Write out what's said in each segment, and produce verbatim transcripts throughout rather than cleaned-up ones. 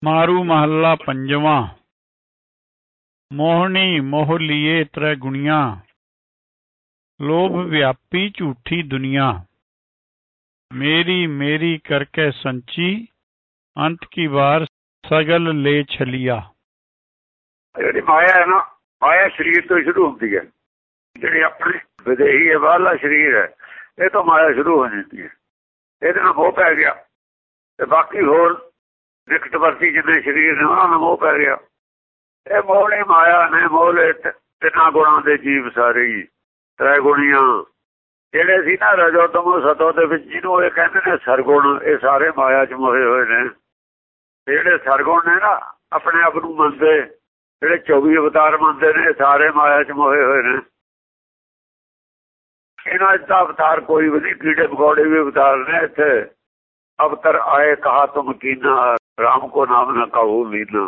मारू महला पंजवा। मोहनी मोह लिए त्रै गुणिया, लोभ व्यापी झूठी दुनिया। मेरी मेरी करके संची, अंत की बार सगल ले छलिया। ਜਿਹੜੀ ਮਾਇਆ ਹੈ ਨਾ, ਮਾਇਆ ਸਰੀਰ ਤੋਂ ਸ਼ੁਰੂ ਹੁੰਦੀ ਹੈ। ਜਿਹੜੀ ਆਪਣੀ ਵਿਦੇਹੀ ਹੈ, ਬਾਹਰਲਾ ਸਰੀਰ ਹੈ, ਇਹ ਤੋਂ ਮਾਇਆ ਸ਼ੁਰੂ ਹੋ ਜਾਂਦੀ ਹੈ। ਇਹਦੇ ਨਾਲ ਮੋਹ ਪੈ ਗਿਆ ਤੇ ਬਾਕੀ ਹੋਰ ਨਿਕਟ ਵਰਤੀ ਜਿੰਨੇ ਸਰੀਰ ਨੇ ਉਹਨਾਂ ਨੂੰ ਮੋਹ ਪੈ ਗਿਆ। ਇਹ ਮੋਹ ਨੇ ਮਾਇਆ ਨੇ ਮੋਹ ਲਏ ਤਿੰਨਾਂ ਗੁਣਾਂ ਦੇ ਜੀਵ ਸਾਰੇ ਹੀ, ਤ੍ਰੈ ਗੁਣੀਆਂ ਜਿਹੜੇ ਸੀ ਨਾ, ਰਜੋ ਤਮੋ ਸਤੋ ਦੇ ਵਿੱਚ, ਜਿਹਨੂੰ ਇਹ ਕਹਿੰਦੇ ਨੇ ਸਰਗੁਣ, ਇਹ ਸਾਰੇ ਮਾਇਆ ਚ ਮੋਹੇ ਹੋਏ ਨੇ। ਜਿਹੜੇ ਸਰਗੁਣ ਨੇ ਨਾ, ਆਪਣੇ ਆਪ ਨੂੰ ਮੰਨਦੇ, ਜਿਹੜੇ ਚੌਵੀ ਅਵਤਾਰ ਮੰਨਦੇ ਨੇ, ਸਾਰੇ ਮਾਇਆ ਚ ਮੋਹੇ ਹੋਏ ਨੇ। ਇਹਨਾਂ ਦਾ ਅਵਤਾਰ ਕੋਈ ਵੀ ਨਹੀਂ, ਕੀੜੇ ਮਕੌੜੇ ਵੀ ਅਵਤਾਰ ਨੇ। ਇੱਥੇ ਅਵਤਰ ਆਏ ਕਹਾ ਤੁਮ ਕੀਨਾ, ਰਾਮ ਕੋ ਨਾਮ ਨਾ ਕਹੂ ਲੀਨਾ।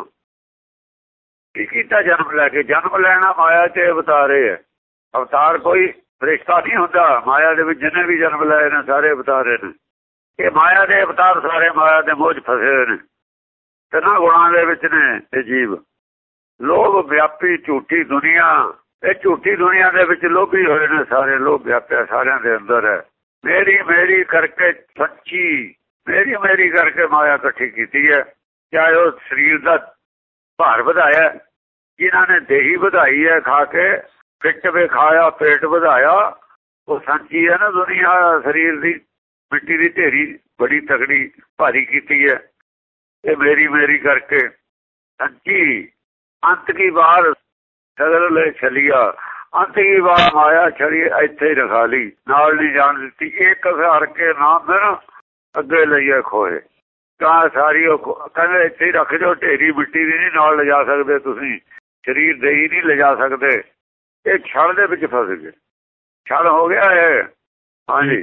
ਕੀ ਕੀਤਾ? ਜਨਮ ਲੈ ਕੇ। ਜਨਮ ਲੈਣਾ ਮਾਇਆ ਚ ਅਵਤਾਰੇ ਹੈ। ਅਵਤਾਰ ਕੋਈ ਫਰਿਸ਼ਤਾ ਨਹੀਂ ਹੁੰਦਾ। ਮਾਇਆ ਦੇ ਵਿੱਚ ਜਿੰਨੇ ਵੀ ਜਨਮ ਲਏ ਨੇ ਸਾਰੇ ਅਵਤਾਰੇ ਨੇ। ਇਹ ਮਾਇਆ ਦੇ ਅਵਤਾਰ ਸਾਰੇ ਮਾਇਆ ਦੇ ਮੋਹ ਚ ਫਸੇ ਹੋਏ ਨੇ। ਤਿੰਨਾਂ ਗੁਣਾਂ ਦੇ ਵਿੱਚ ਨੇ ਇਹ ਜੀਵ। ਲੋਭ ਵਿਆਪੀ ਝੂਠੀ ਦੁਨੀਆ, ਇਹ ਝੂਠੀ ਦੁਨੀਆ ਦੇ ਵਿੱਚ ਲੋਭੀ ਹੋਏ ਨੇ ਸਾਰੇ। ਲੋਭ ਵਿਆਪਿਆ ਸਾਰਿਆਂ ਦੇ ਅੰਦਰ ਹੈ। ਮੇਰੀ ਮੇਰੀ ਕਰਕੇ ਸੱਚੀ, ਮੇਰੀ ਮੇਰੀ ਕਰਕੇ ਮਾਇਆ ਇਕੱਠੀ ਕੀਤੀ ਹੈ। ਚਾਹੇ ਉਹ ਸਰੀਰ ਦਾ ਭਾਰ ਵਧਾਇਆ, ਜਿਨ੍ਹਾਂ ਨੇ ਦੇਹੀ ਵਧਾਈ ਹੈ ਖਾ ਕੇ, ਫਿੱਟ ਵੇ ਖਾਇਆ ਪੇਟ ਵਧਾਇਆ, ਉਹ ਸੰਚੀ ਹੈ ਨਾ ਦੁਨੀਆ। ਸਰੀਰ ਦੀ ਮਿੱਟੀ ਦੀ ਢੇਰੀ ਬੜੀ ਤਕੜੀ ਭਾਰੀ ਕੀਤੀ ਹੈ। ਇਹ ਮੇਰੀ ਮੇਰੀ ਕਰਕੇ ਸੰਚੀ, ਅੰਤ ਕੀ ਵਾਰ ਸਗਲ ਲੈ ਛਲਿਆ। ਅੰਤ ਕੀ ਵਾਰ ਮਾਇਆ ਛੜੀ ਇੱਥੇ ਹੀ ਰਖਾ ਲਈ, ਨਾਲ ਨਹੀਂ ਜਾਣ ਦਿੱਤੀ। ਇੱਕ ਹਜ਼ਾਰ ਕੇ ਨਾਮ ਮੇਰਾ ਅੱਗੇ ਲਈਏ ਖੋਏ। ਤਾਂ ਸਾਰੀ ਉਹ ਕਹਿੰਦੇ ਇੱਥੇ ਹੀ ਰੱਖ ਜਾਓ, ਢੇਰੀ ਮਿੱਟੀ ਦੀ ਨਹੀਂ ਨਾਲ ਲਿਜਾ ਸਕਦੇ ਤੁਸੀਂ, ਸਰੀਰ ਦੇ ਹੀ ਨਹੀਂ ਲਿਜਾ ਸਕਦੇ। ਇਹ ਛਲ ਦੇ ਵਿੱਚ ਫਸ ਗਏ, ਛਲ ਹੋ ਗਿਆ ਇਹ। ਹਾਂਜੀ।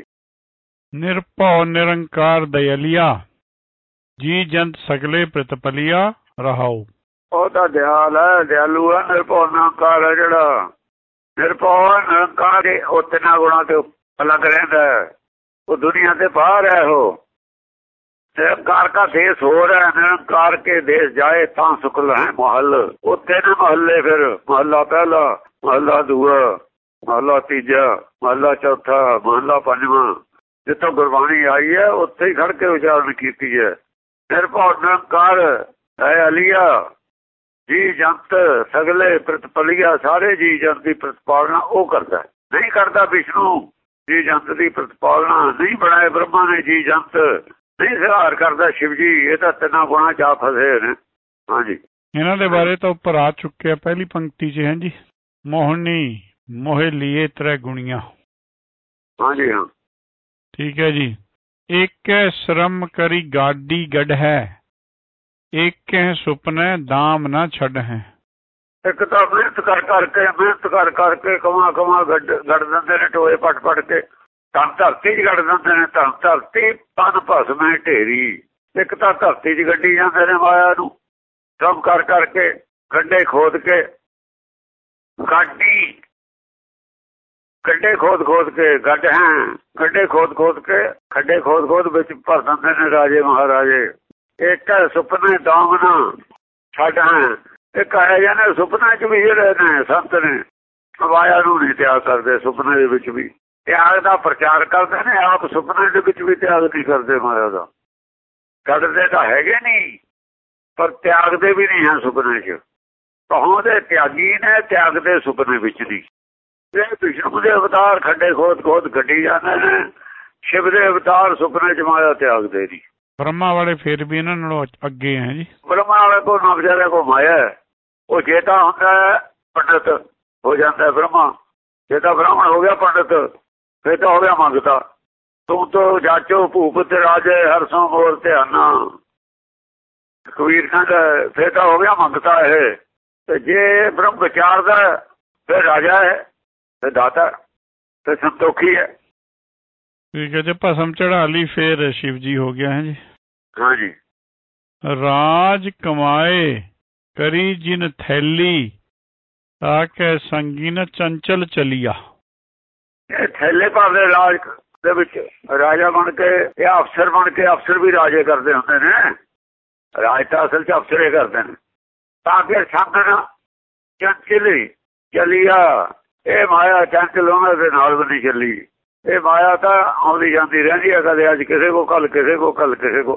ਨਿਰਭਉ ਨਿਰੰਕਾਰ ਦਇਆਲਿਆ, ਜੀ ਜੰਤ ਸਗਲੇ ਪ੍ਰਤਪਲਿਆ ਰਹਾਉ। ਉਹ ਤਾਂ ਦਿਆਲ ਹੈ, ਦਿਆਲੂ ਹੈ। ਨਿਰਭਉ ਨਿਰੰਕਾਰ ਹੈ ਜਿਹੜਾ। ਨਿਰਭਉ ਨਿਰੰਕਾਰ ਉਹ ਤਿੰਨਾਂ ਗੁਣਾਂ ਤੇ ਅਲੱਗ ਰਹਿੰਦਾ ਹੈ। ਉਹ ਦੁਨੀਆ ਤੇ ਬਾਹਰ ਹੈ। ਉਹ ਨਿਰੰਕਾਰ ਦਾ ਦੇਸ਼ ਹੋਰ ਹੈ। ਨਿਰੰਕਾਰ ਕੇ ਦੇਸ਼ ਜਾਏ ਤਾਂ ਸੁਖਲ ਹੈ ਮਹਲ। ਉੱਥੇ ਨੇ ਮਹੱਲੇ, ਫਿਰ ਮਹੱਲਾ ਪਹਿਲਾ, ਮਹੱਲਾ ਦੂਆ, ਮਹੱਲਾ ਤੀਜਾ, ਮਹੱਲਾ ਚੌਥਾ, ਮਹੱਲਾ ਪੰਜਵਾਂ। ਜਿੱਥੋਂ ਗੁਰਬਾਣੀ ਆਈ ਹੈ ਉੱਥੇ ਹੀ ਖੜ ਕੇ ਉਚਾਰਨ ਕੀਤੀ ਹੈ। ਨਿਰਭਉ ਨਿਰੰਕਾਰ ਹੈ ਅਲੀਆ, ਜੀ ਜੰਤ ਸਗਲੇ ਪ੍ਰਤਪਲਿਆ। ਸਾਰੇ ਜੀ ਜੰਤ ਦੀ ਪ੍ਰਤਪਾਲਨਾ ਉਹ ਕਰਦਾ, ਨਹੀਂ ਕਰਦਾ ਵਿਸ਼ਨੂੰ। ਜੀ ਜੰਤ ਦੀ ਪ੍ਰਤਪਾਲਨਾ ਨਹੀਂ ਬਣਾਏ ਬ੍ਰਹਮਾ ਨੇ ਜੀ ਜੰਤ, ਨਹੀਂ ਸੁਧਾਰ ਕਰਦਾ ਸ਼ਿਵ ਜੀ। ਇਹ ਤਾਂ ਤਿੰਨਾਂ ਗੁਣਾਂ ਚ ਆ ਫਸੇ ਨੇ। ਹਾਂਜੀ। ਇਹਨਾਂ ਦੇ ਬਾਰੇ ਤਾਂ ਉੱਪਰ ਆ ਚੁੱਕਿਆ ਪਹਿਲੀ ਪੰਕਤੀ ਚ ਹੈ ਜੀ। ਮੋਹਨੀ ਮੋਹੇ ਲੀਏ ਤ੍ਰੈ ਗੁਣੀਆਂ। ਹਾਂਜੀ ਹਾਂ, ਠੀਕ ਹੈ ਜੀ। ਇੱਕ ਸ਼ਰਮ ਕਰੀ ਗਾਡੀ ਗੜ ਹੈ, ਇੱਕ ਸੁਪਨੇ ਦਾਮ ਨਾ ਛੱਡ ਹੈ। ਇੱਕ ਤਾਂ ਮਿਹਨਤ ਕਰ ਕਰਕੇ ਮਿਹਨਤ ਕਰ ਕਰਕੇ ਕਮਾ ਕਮਾ ਗੱਡ ਗੜ ਦਿੰਦੇ ਨੇ ਟੋਏ ਪੱਟ ਪੱਟ ਕੇ। ਧਨ ਧਰਤੀ ਚ ਗੱਡ ਦਿੰਦੇ ਨੇ। ਧਨ ਧਰਤੀ ਤਨ ਭਸਮੇ ਢੇਰੀ। ਇੱਕ ਤਾਂ ਧਰਤੀ ਚ ਗੱਡੀ ਜਾਂਦੇ ਨੇ ਮਾਇਆ ਨੂੰ, ਕੰਮ ਕਰ ਕਰਕੇ, ਖੱਡੇ ਖੋਦ ਕੇ। ਗਾਡੀ ਖੱਡੇ ਖੋਦ ਖੋਦ ਕੇ ਗੱਡ ਹੈ, ਖੱਡੇ ਖੋਦ ਖੋਦ ਕੇ, ਖੱਡੇ ਖੋਦ ਖੋਦ ਵਿੱਚ ਭਰ ਦਿੰਦੇ ਨੇ ਰਾਜੇ ਮਹਾਰਾਜੇ। ਇੱਕ ਸੁਪਨੇ ਦਾਮ ਨਾ ਛੱਡ ਹੈ। ਇੱਕ ਇਹੋ ਜਿਹੇ ਨੇ ਸੁਪਨੇ ਚ ਵੀ ਜਿਹੜੇ ਨੇ ਸੰਤ ਨੇ, ਮਾਇਆ ਨੂੰ ਨਹੀਂ ਤਿਆਗ ਕਰਦੇ। ਸੁਪਨੇ ਦੇ ਵਿੱਚ ਵੀ ਤਿਆਗ ਦਾ ਪ੍ਰਚਾਰ ਕਰਦੇ ਨੇ, ਆਪ ਸੁਪਨੇ ਦੇ ਵਿੱਚ ਵੀ ਤਿਆਗ ਨਹੀਂ ਕਰਦੇ ਮਾਇਆ ਦਾ। ਛੱਡਦੇ ਤਾਂ ਹੈਗੇ ਨਹੀਂ, ਪਰ ਤਿਆਗਦੇ ਵੀ ਨਹੀਂ ਹੈ ਸੁਪਨੇ ਚ। ਕਹੋਂਦੇ ਤਿਆਗੀ ਨੇ, ਤਿਆਗਦੇ ਸੁਪਨੇ ਵਿੱਚ ਨਹੀਂ। ਇਹ ਵਿਸ਼ਨੂੰ ਦੇ ਅਵਤਾਰ ਖੱਡੇ ਖੋਦ ਖੋਦ ਗੱਡੀ ਜਾਂਦੇ ਨੇ। ਸ਼ਿਵ ਦੇ ਅਵਤਾਰ ਸੁਪਨੇ ਚ ਮਾਇਆ ਤਿਆਗਦੇ ਨਹੀਂ। ਬ੍ਰਹਮਾ ਵਾਲੇ ਫਿਰ ਵੀ ਇਹਨਾਂ ਨਾਲੋਂ ਅੱਗੇ ਹੈ ਜੀ। ਬ੍ਰਹਮਾ ਵਾਲੇ ਕੋਲ ਨਾ ਵਿਚਾਰੇ ਕੋਲ ਮਾਇਆ ਹੈ। ਉਹ ਜੇ ਤਾਂ ਹੁੰਦਾ ਪੰਡਿਤ ਹੋ ਜਾਂਦਾ ਬ੍ਰਹਮਾ, ਜੇ ਤਾਂ ਬ੍ਰਾਹਮਣ ਹੋ ਗਿਆ ਪੰਡਿਤ, ਫਿਰ ਤਾਂ ਹੋ ਗਿਆ ਮੰਗਤਾ। ਤੂੰ ਤੋਂ ਜਾਚੋ ਭੂਪਤ ਰਾਜੇ ਹਰਸੋਂ ਮੋਰ ਧਿਆਨਾ। ਕਬੀਰ ਕਹਿੰਦਾ ਫਿਰ ਤਾਂ ਹੋ ਗਿਆ ਮੰਗਤਾ ਇਹ। ਤੇ ਜੇ ਬ੍ਰਹਮ ਵਿਚਾਰਦਾ ਫਿਰ ਰਾਜਾ ਹੈ, ਫਿਰ ਦਾਤਾ, ਫਿਰ ਸੰਤੋਖੀ ਹੈ। ਠੀਕ ਹੈ ਜੀ। ਭਸਮ ਚੜਾ ਲਈ ਫੇਰ ਸ਼ਿਵ ਜੀ ਹੋ ਗਿਆ ਹੈ ਜੀ। ਹਾਂਜੀ। ਰਾਜ ਕਮਾਏ ਕਰੀ ਜਿਨ ਥੈਲੀ, ਤਾਕੇ ਸੰਗੀ ਨ ਚੰਚਲ ਚਲੀਆ। ਇਹ ਥੈਲੇ ਭਾਵੇਂ ਰਾਜ ਦੇ ਵਿੱਚ ਰਾਜਾ ਬਣ ਕੇ ਜਾਂ ਅਫਸਰ ਬਣ ਕੇ, ਅਫਸਰ ਵੀ ਰਾਜੇ ਕਰਦੇ ਹੁੰਦੇ ਨੇ। ਰਾਜ ਤਾਂ ਅਸਲ 'ਚ ਅਫਸਰੇ ਕਰਦੇ ਨੇ। ਤਾਂ ਫਿਰ ਸੰਗਨ ਚੰਚਲੀ ਚਲੀਆ, ਇਹ ਮਾਇਆ ਚੰਚਲ ਉਹਨਾਂ ਦੇ ਨਾਲ ਵੀ ਨਹੀਂ ਚੱਲੀ। ਇਹ ਮਾਇਆ ਤਾਂ ਆਉਂਦੀ ਜਾਂਦੀ ਰਹਿੰਦੀ ਹੈ, ਕਦੇ ਅੱਜ ਕਿਸੇ ਕੋ, ਕੱਲ ਕਿਸੇ ਕੋ, ਕੱਲ ਕਿਸੇ ਕੋ।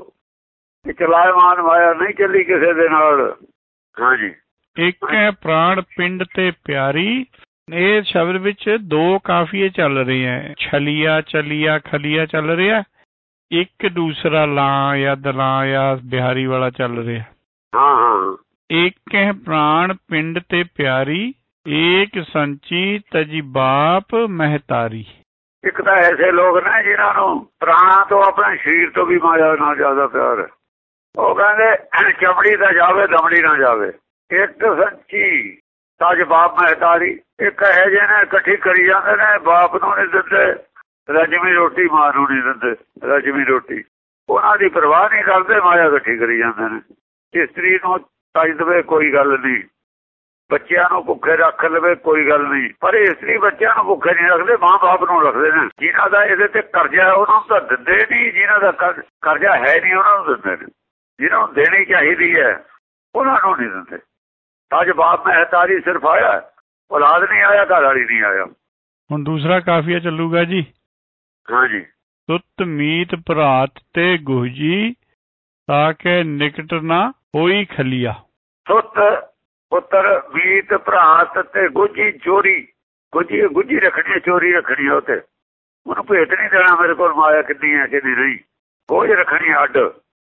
ਚਲਾਇਮਾਨ ਮਾਇਆ ਨਹੀਂ ਚੱਲੀ ਕਿਸੇ ਦੇ ਨਾਲ। ਹਾਂਜੀ, ਇੱਕ ਹੈ ਪ੍ਰਾਣ ਪਿੰਡ ਤੇ ਪਿਆਰੀ। ਇਹ ਸ਼ਬਦ ਵਿੱਚ ਦੋ ਕਾਫੀਏ ਚੱਲ ਰਹੇ ਹੈ, ਛਲੀਆ ਚਲੀਆ ਖਲੀਆ ਚੱਲ ਰਿਹਾ, ਇੱਕ ਦੂਸਰਾ ਲਾਂ ਜਾਂ ਦਲਾਂ ਜਾਂ ਬਿਹਾਰੀ ਵਾਲਾ ਚੱਲ ਰਿਹਾ। ਹਾਂ ਹਾਂ, ਇੱਕ ਹੈ ਪ੍ਰਾਣ ਪਿੰਡ ਤੇ ਪਿਆਰੀ, ਏਕ ਸੰਚੀ ਤਜੀ ਬਾਪ ਮਹਿਤਾਰੀ। ਇੱਕ ਤਾਂ ਐਸੇ ਲੋਕ ਨੇ ਜਿਨ੍ਹਾਂ ਨੂੰ ਪ੍ਰਾਣਾ ਤੋਂ ਆਪਣੇ ਸਰੀਰ ਤੋਂ ਵੀ ਮਾਇਆ ਨਾਲ ਜ਼ਿਆਦਾ ਪਿਆਰ ਹੈ। ਉਹ ਕਹਿੰਦੇ ਚਮੜੀ ਤਾਂ ਜਾਵੇ ਦਮੜੀ ਨਾ ਜਾਵੇ। ਇੱਕ ਸੰਚੀ ਤਜ ਬਾਪ ਮਹਿਤਾਰੀ, ਇੱਕ ਇਹੋ ਜਿਹੇ ਨੇ ਇਕੱਠੀ ਕਰੀ ਜਾਂਦੇ ਨੇ, ਬਾਪ ਨੂੰ ਨਹੀਂ ਦਿੰਦੇ, ਰਜਮੀ ਰੋਟੀ ਮਾਂ ਨੂੰ ਨਹੀਂ ਦਿੰਦੇ। ਰਜਮੀ ਰੋਟੀ ਉਹਨਾਂ ਦੀ ਪਰਵਾਹ ਨਹੀਂ ਕਰਦੇ, ਮਾਇਆ ਇਕੱਠੀ ਕਰੀ ਜਾਂਦੇ ਨੇ। ਇਸਤਰੀ ਨੂੰ ਤਜ ਦੇਵੇ ਕੋਈ ਗੱਲ ਨਹੀਂ, ਬੱਚਿਆਂ ਨੂੰ ਭੁੱਖੇ ਰੱਖ ਲਵੇ ਕੋਈ ਗੱਲ ਨਹੀਂ, ਪਰ ਇਸਤਰੀ ਬੱਚਿਆਂ ਨੂੰ ਭੁੱਖੇ ਨਹੀਂ ਰੱਖਦੇ, ਮਾਂ ਬਾਪ ਨੂੰ ਰੱਖਦੇ ਨੇ। ਜਿਨ੍ਹਾਂ ਦਾ ਇਹਦੇ ਤੇ ਕਰਜ਼ਾ ਉਹਨਾਂ ਨੂੰ ਤਾਂ ਦਿੰਦੇ ਨਹੀਂ, ਜਿਨ੍ਹਾਂ ਦਾ ਕਰਜ਼ਾ ਹੈ ਨਹੀਂ ਉਹਨਾਂ ਨੂੰ ਦਿੰਦੇ ਨੇ। ਜਿਹਨਾਂ ਨੂੰ ਦੇਣੀ ਚਾਹੀਦੀ ਹੈ ਉਹਨਾਂ ਨੂੰ ਨਹੀਂ ਦਿੰਦੇ। ਅੱਜ ਬਾਪ ਮਹਿਤਾਰੀ ਸਿਰਫ ਆਇਆ, ਔਲਾਦ ਨਹੀਂ ਆਇਆ, ਘਰ ਵਾਲੀ ਨਹੀਂ ਆਇਆ। ਹੁਣ ਦੂਸਰਾ ਕਾਫੀਆ ਚੱਲੂਗਾ ਜੀ। ਹਾਂਜੀ, ਸੁੱਤ ਮੀਤ ਭਰਾਤ ਤੇ ਗੁਹਜੀ, ਤਾਂ ਕਿ ਨਿਕਟ ਨਾ ਹੋਈ ਖਲੀਆ। ਸੁੱਤ ਪੁੱਤਰ ਮੀਤ ਭਰਾਤ ਤੇ ਗੁੱਜੀ ਚੋਰੀ, ਗੁੱਜੀ ਗੁੱਜੀ ਰੱਖਣੀ, ਚੋਰੀ ਰੱਖਣੀ। ਉਹ ਤੇ ਉਹਨੂੰ ਭੇਤ ਨਹੀਂ ਦੇਣਾ ਮੇਰੇ ਕੋਲ ਮਾਇਆ ਕਿੰਨੀ ਹੈ ਕਿੰਨੀ ਨਹੀਂ। ਗੋਝ ਰੱਖਣੀ ਅੱਡ,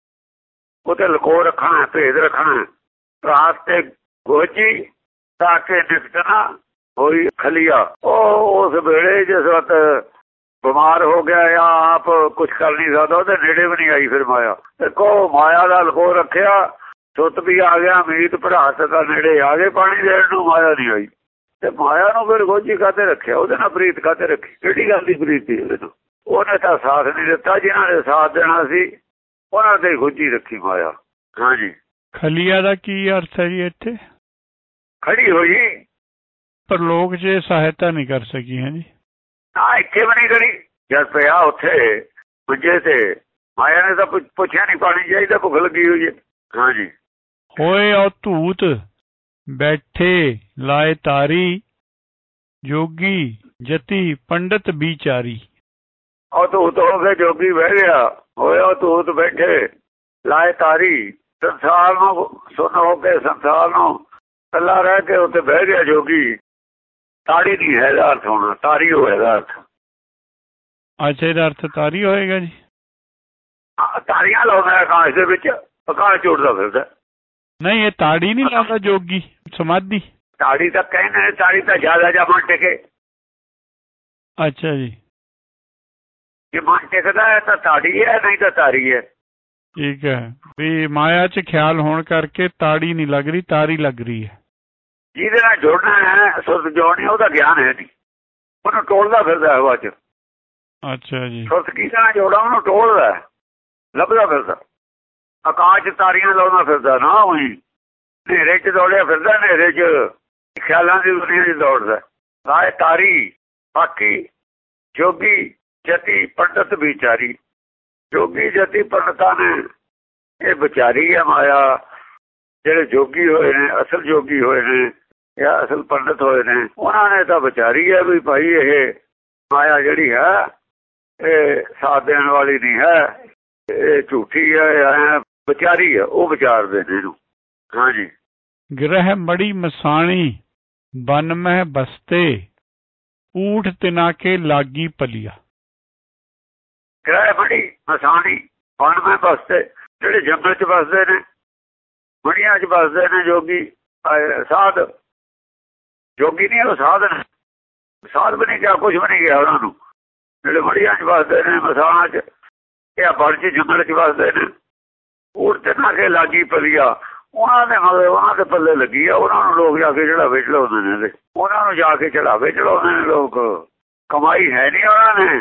ਉਹ ਤੇ ਲਕੋ ਰੱਖਣਾ, ਭੇਦ ਰੱਖਣਾ। ਭਰਾਤ ਤੇ ਗੋਜੀ ਤਾਂ ਕਿ ਨਿਕਟ ਨਾ ਹੋਈ ਖਲੀਆ। ਉਹ ਉਸ ਵੇਲੇ ਜਿਸ ਵਕਤ ਬਿਮਾਰ ਹੋ ਗਿਆ ਜਾਂ ਆਪ ਕੁਛ ਕਰ ਨਹੀਂ ਸਕਦਾ, ਉਹਦੇ ਨੇੜੇ ਵੀ ਨਹੀਂ ਆਈ ਫਿਰ ਮਾਇਆ। ਦੇਖੋ ਮਾਇਆ ਦਾ ਲਕੋ ਰੱਖਿਆ, ਸੁੱਤ ਵੀ ਆ ਗਿਆ, ਮੀਤ ਭਰਾਤ ਦਾ ਨੇੜੇ ਆ ਗਏ, ਪਾਣੀ ਦੇਣ ਨੂੰ ਮਾਇਆ ਨਹੀਂ ਆਈ। ਤੇ ਮਾਇਆ ਨੂੰ ਫਿਰ ਗੋਜੀ ਕਾਹਤੇ ਰੱਖਿਆ, ਉਹਦੇ ਨਾਲ ਪ੍ਰੀਤ ਕਾਹਤੇ ਰੱਖੀ, ਕਿਹੜੀ ਗੱਲ ਦੀ ਪ੍ਰੀਤ ਸੀ ਉਹਦੇ ਨਾਲ। ਉਹਨੇ ਤਾਂ ਸਾਥ ਨਹੀਂ ਦਿੱਤਾ, ਜਿਹਨਾਂ ਨੇ ਸਾਥ ਦੇਣਾ ਸੀ ਉਹਨਾਂ ਤੇ ਗੋਜੀ ਰੱਖੀ ਮਾਇਆ। ਹਾਂਜੀ, ਖਲੀਆ ਦਾ ਕੀ ਅਰਥ ਹੈ ਜੀ ਇੱਥੇ? ਖੜੀ ਹੋਈ, ਪਰ ਲੋਕ ਚ ਸਹਾਇਤਾ ਨਹੀਂ ਕਰ ਸਕੀ ਹੈ ਜੀ। ਨਾ ਇੱਥੇ ਵੀ ਨਹੀਂ ਕਰੀ, ਜਦ ਪਿਆ ਉੱਥੇ ਪੁੱਜੇ ਤੇ ਮਾਇਆ ਨੇ ਤਾਂ ਪੁੱਛਿਆ ਨਹੀਂ ਪਾਣੀ ਚਾਹੀਦਾ, ਭੁੱਖ ਲੱਗੀ ਹੋਈ ਹੈ। ਹਾਂਜੀ, ਹੋਏ ਉਹ ਧੂਤ ਬੈਠੇ ਲਾਏ ਤਾਰੀ, ਜੋਗੀ ਜਤੀ ਪੰਡਤ ਵਿਚਾਰੀ। ਉਹ ਧੂਤ ਹੋ ਕੇ ਜੋਗੀ ਬਹਿ ਗਿਆ, ਹੋਇਆ ਉਹ ਧੂਤ ਬੈਠੇ ਲਾਏ ਤਾਰੀ, ਸੰਸਾਰ ਨੂੰ ਸੁਣ ਹੋ ਕੇ ਸੰਸਾਰ ਨੂੰ ਇਕੱਲਾ ਰਹਿ ਕੇ ਉੱਥੇ ਬਹਿ ਗਿਆ ਜੋਗੀ। ਤਾੜੀ ਨਹੀਂ ਹੈ ਇਹਦਾ ਅਰਥ ਹੋਣਾ, ਤਾਰੀ ਹੋਏਗਾ ਅਰਥ। ਅੱਛਾ, ਇਹਦਾ ਅਰਥ ਤਾਰੀ ਹੋਏਗਾ ਜੀ। ਤਾਰੀਆਂ ਲਾਉਂਦਾ ਆਕਾਸ਼ ਦੇ ਵਿੱਚ, ਆਕਾਸ਼ ਉੱਡਦਾ ਫਿਰਦਾ। ਨਹੀਂ, ਇਹ ਤਾੜੀ ਨਹੀਂ ਲਾਉਂਦਾ ਜੋਗੀ, ਸਮਾਧੀ। ਤਾੜੀ ਤਾਂ ਕਹਿੰਦੇ ਨੇ, ਤਾੜੀ ਤਾਂ ਜ਼ਿਆਦਾ ਜਾਂ ਮਨ ਟਿਕੇ। ਅੱਛਾ ਜੀ, ਜੇ ਮਨ ਟਿਕਦਾ ਹੈ ਤਾਂ ਤਾੜੀ ਹੈ, ਨਹੀਂ ਤਾਂ ਤਾਰੀ ਹੈ। ਠੀਕ ਹੈ, ਵੀ ਮਾਇਆ ਚ ਖਿਆਲ ਹੋਣ ਕਰਕੇ ਤਾੜੀ ਨਹੀਂ ਲੱਗ ਰਹੀ, ਤਾਰੀ ਲੱਗ ਰਹੀ ਹੈ। ਜਿਹਦੇ ਨਾਲ ਜੁੜਨਾ ਹੈ, ਸੁਰਤ ਜੋੜਨੀ, ਉਹਦਾ ਗਿਆਨ ਹੈ ਨਹੀਂ, ਉਹਨੂੰ ਟੋਲਦਾ ਫਿਰਦਾ ਹਵਾ ਚ। ਅੱਛਾ ਜੀ, ਸੁਰਤ ਕਿਹਦੇ ਨਾਲ ਜੋੜਾ, ਉਹਨੂੰ ਟੋਲਦਾ, ਲੱਭਦਾ ਫਿਰਦਾ। ਆਕਾਸ਼ ਚ ਤਾਰੀਆਂ ਲਾਉਂਦਾ ਫਿਰਦਾ ਨਾ, ਉਹੀ ਹਨੇਰੇ ਚ ਦੌੜਿਆ ਫਿਰਦਾ, ਹਨੇਰੇ ਚ ਖਿਆਲਾਂ ਦੀ ਦੁਨੀਆ ਚ ਦੌੜਦਾ। ਰਾਏ ਤਾਰੀ ਬਾਕੀ ਜੋਗੀ ਜਤੀ ਪੰਡਤ ਵਿਚਾਰੀ। ਜੋਗੀ ਜਤੀ ਪੰਡਤਾਂ ਨੇ ਇਹ ਵਿਚਾਰੀ ਹੈ ਮਾਇਆ। ਜਿਹੜੇ ਜੋਗੀ ਹੋਏ ਨੇ, ਅਸਲ ਜੋਗੀ ਹੋਏ ਨੇ ਜਾਂ ਅਸਲ ਪੰਡਤ ਹੋਏ ਨੇ, ਉਹਨਾਂ ਨੇ ਤਾਂ ਵਿਚਾਰੀ ਹੈ ਵੀ ਭਾਈ ਇਹ ਮਾਇਆ ਜਿਹੜੀ ਹੈ ਇਹ ਸਾਥ ਦੇਣ ਵਾਲੀ ਨਹੀਂ ਹੈ, ਇਹ ਝੂਠੀ ਹੈ, ਐ ਵਿਚਾਰੀ ਹੈ, ਉਹ ਵਿਚਾਰਦੇ ਨੇ ਇਹਨੂੰ। ਹਾਂਜੀ, ਗ੍ਰਹਿ ਮੜੀ ਮਸਾਣੀ ਬਨ ਮਹਿ ਬਸਤੇ, ਊਠ ਤਿਨਾ ਕੇ ਲਾਗੀ ਪਲੀਆ। ਗ੍ਰਹਿ ਮੜੀ ਮਸਾਣੀ ਬਨ ਮਹਿ ਬਸਤੇ, ਜਿਹੜੇ ਜੰਗਲ ਚ ਬਸਦੇ ਨੇ, ਮੜੀਆਂ ਚ ਬਸਦੇ ਨੇ ਜੋਗੀ ਸਾਧ। ਜੋਗੀ ਨਹੀਂ, ਉਹ ਸਾਧ ਨੇ। ਸਾਧ ਵੀ ਨਹੀਂ ਗਿਆ, ਕੁਛ ਵੀ ਨਹੀਂ ਗਿਆ ਉਹਨਾਂ ਨੂੰ। ਜਿਹੜੇ ਮੜੀਆਂ ਚ ਬਸਦੇ ਨੇ, ਮਸਾਣਾ ਚ, ਇਹ ਬਣ ਚ ਜੰਗਲ ਚ ਬਸਦੇ ਨੇ। ਊਠ ਤਿਨਾ ਕੇ ਲਾਗੀ ਪਲੀਆ, ਉਹਨਾਂ ਦੇ ਮਗਰ ਉਹਨਾਂ ਦੇ ਪੱਲੇ ਲੱਗੀ ਆ। ਉਹਨਾਂ ਨੂੰ ਲੋਕ ਜਾ ਕੇ ਚੜਾਵੇ ਚੜਾਉਂਦੇ ਨੇ, ਉਹਨਾਂ ਨੂੰ ਜਾ ਕੇ ਚੜਾਵੇ ਚੜਾਉਂਦੇ ਨੇ ਲੋਕ। ਕਮਾਈ ਹੈ ਨਹੀਂ ਉਹਨਾਂ ਨੇ,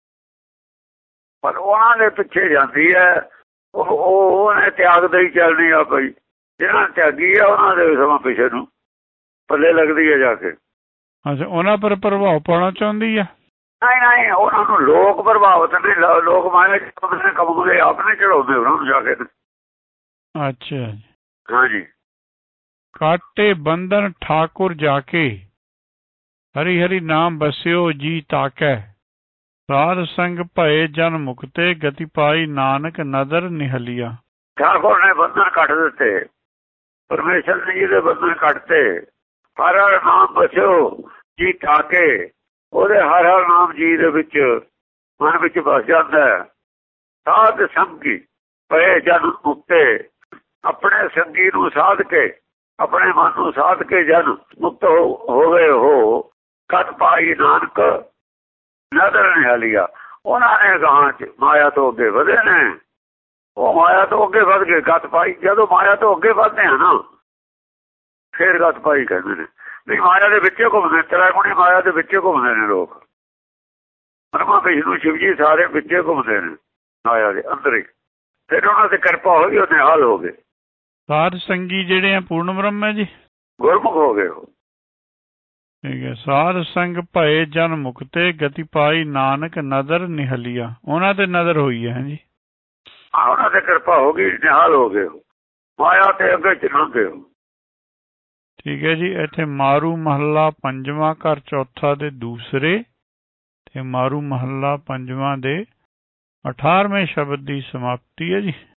ਪਰ ਉਹਨਾਂ ਦੇ ਪਿੱਛੇ ਜਾਂਦੀ ਹੈ। ਉਹ ਉਹਨੇ ਤਿਆਗ ਦੇ ਹੀ ਚੱਲਣੀ ਆ ਭਾਈ। ਜਿਹਨਾਂ ਤਿਆਗੀ ਆ ਉਹਨਾਂ ਦੇ ਸਮਾਂ ਪਿੱਛੇ ਨੂੰ ਪੱਲੇ ਲੱਗਦੀ ਹੈ ਜਾ ਕੇ। ਅੱਛਾ, ਉਹਨਾਂ ਪਰ ਪ੍ਰਭਾਵ ਪਾਉਣਾ ਚਾਹੁੰਦੀ ਆ? ਨਹੀਂ ਨਹੀਂ, ਉਹਨਾਂ ਨੂੰ ਲੋਕ ਪ੍ਰਭਾਵਿਤ ਨੇ, ਲੋਕ ਮਾਇਆ ਕਮਾਉਂਦੇ, ਆਪਣੇ ਚੜਾਉਂਦੇ ਉਹਨਾਂ ਨੂੰ ਜਾ ਕੇ। ਅੱਛਾ ਹਾਂਜੀ। ਕਾਟੇ ਬੰਧਨ ਠਾकुर ਜਾਕੇ ਹਰੀ ਹਰੀ ਨਾਮ ਬਸਿਓ ਜੀ ਤਾਕੈ ਸਾਧ ਸੰਗ ਭਏ ਜਨ ਮੁਕਤੇ ਗਤੀ ਪਾਈ ਨਾਨਕ ਨਦਰ ਨਿਹਲਿਆ। ਠਾकुर ਨੇ ਬੰਧਨ ਕੱਟ ਦਿੱਤੇ, ਪਰਮੇਸ਼ਰ ਨੇ ਜਿਹਦੇ ਬੰਧਨ ਕੱਟਤੇ। ਹਰ ਹਰ ਨਾਮ ਬਸਿਓ ਜੀ ਤਾਕੇ, ਉਹਦੇ ਹਰ ਹਰ ਨਾਮ ਜੀ ਦੇ ਵਿੱਚ ਮਨ ਵਿੱਚ ਵਸ ਜਾਂਦਾ ਹੈ। ਸਾਧ ਸੰਗੀ ਭਏ ਜਨ ਮੁਕਤੇ, ਆਪਣੇ ਸੰਗੀ ਨੂੰ ਸਾਧ ਕੇ, ਆਪਣੇ ਮਨ ਨੂੰ ਸਾਧ ਕੇ ਜਨ ਮੁਕਤ ਹੋ ਗਏ ਹੋ। ਗਤ ਪਾਈ ਨਾਨਕ ਨਦਰ ਨਿਹਾਲਿਆ, ਉਹਨਾਂ ਨੇ ਗਾਹਾਂ ਚ ਮਾਇਆ ਤੋਂ ਅੱਗੇ ਵਧੇ ਨੇ। ਉਹ ਮਾਇਆ ਤੋਂ ਅੱਗੇ ਵੱਧ ਗਏ, ਗਤ ਪਾਈ। ਜਦੋਂ ਮਾਇਆ ਤੋਂ ਅੱਗੇ ਵੱਧਦੇ ਆ ਨਾ ਫੇਰ ਗਤ ਪਾਈ ਕਹਿੰਦੇ ਨੇ। ਨਹੀਂ ਮਾਇਆ ਦੇ ਵਿੱਚੇ ਘੁੰਮਦੇ, ਤ੍ਰੈਗੁਣੀ ਮਾਇਆ ਦੇ ਵਿੱਚੇ ਘੁੰਮਦੇ ਨੇ ਲੋਕ। ਬ੍ਰਹਮਾ ਵਿਸ਼ਨੂੰ ਸ਼ਿਵ ਜੀ ਸਾਰੇ ਵਿੱਚੇ ਘੁੰਮਦੇ ਨੇ ਮਾਇਆ ਦੇ ਅੰਦਰ ਹੀ। ਫਿਰ ਉਹਨਾਂ ਤੇ ਕਿਰਪਾ ਹੋਈ, ਉਹ ਨਿਹਾਲ ਹੋ ਗਏ। ਸਾਧ ਸੰਗੀ ਜਿਹੜੇ ਆ ਪੂਰਨ ਬ੍ਰਹਮ ਹੈ ਜੀ, ਗੁਰਮੁਖ ਹੋ ਗਏ ਉਹ। ਠੀਕ ਹੈ। ਸਾਧ ਸੰਗ ਭਏ ਜਨ ਮੁਕਤੇ ਗਤੀ ਪਾਈ ਨਾਨਕ ਨਦਰ ਨਿਹਲਿਆ, ਉਹਨਾਂ ਤੇ ਨਜ਼ਰ ਹੋਈ ਹੈ ਜੀ। ਹਾਂ, ਉਹਨਾਂ ਤੇ ਕਿਰਪਾ ਹੋ ਗਈ, ਨਿਹਾਲ ਹੋ ਗਏ ਉਹ, ਮਾਇਆ ਤੇ ਅੱਗੇ ਚਲਾਉਂਦੇ ਹੋ। ਠੀਕ ਹੈ ਜੀ। ਇੱਥੇ ਮਾਰੂ ਮਹੱਲਾ ਪੰਜਵਾਂ ਘਰ ਚੌਥਾ ਦੇ ਦੂਸਰੇ ਤੇ ਮਾਰੂ ਮਹੱਲਾ ਪੰਜਵਾਂ ਦੇ ਅਠਾਰਵੇਂ ਸ਼ਬਦ ਦੀ ਸਮਾਪਤੀ ਹੈ ਜੀ।